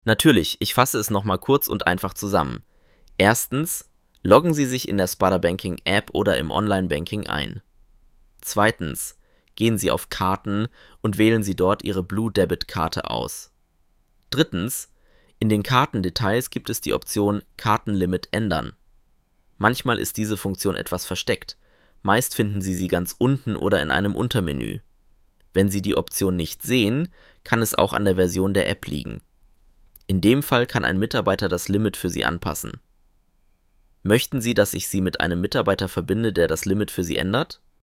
Natürlich, ich fasse es nochmal kurz und einfach zusammen. Erstens, loggen Sie sich in der Sparda Banking App oder im Online-Banking ein. Zweitens, gehen Sie auf Karten und wählen Sie dort Ihre Blue Debit Karte aus. Drittens, in den Kartendetails gibt es die Option Kartenlimit ändern. Manchmal ist diese Funktion etwas versteckt. Meist finden Sie sie ganz unten oder in einem Untermenü. Wenn Sie die Option nicht sehen, kann es auch an der Version der App liegen. In dem Fall kann ein Mitarbeiter das Limit für Sie anpassen. Möchten Sie, dass ich Sie mit einem Mitarbeiter verbinde, der das Limit für Sie ändert?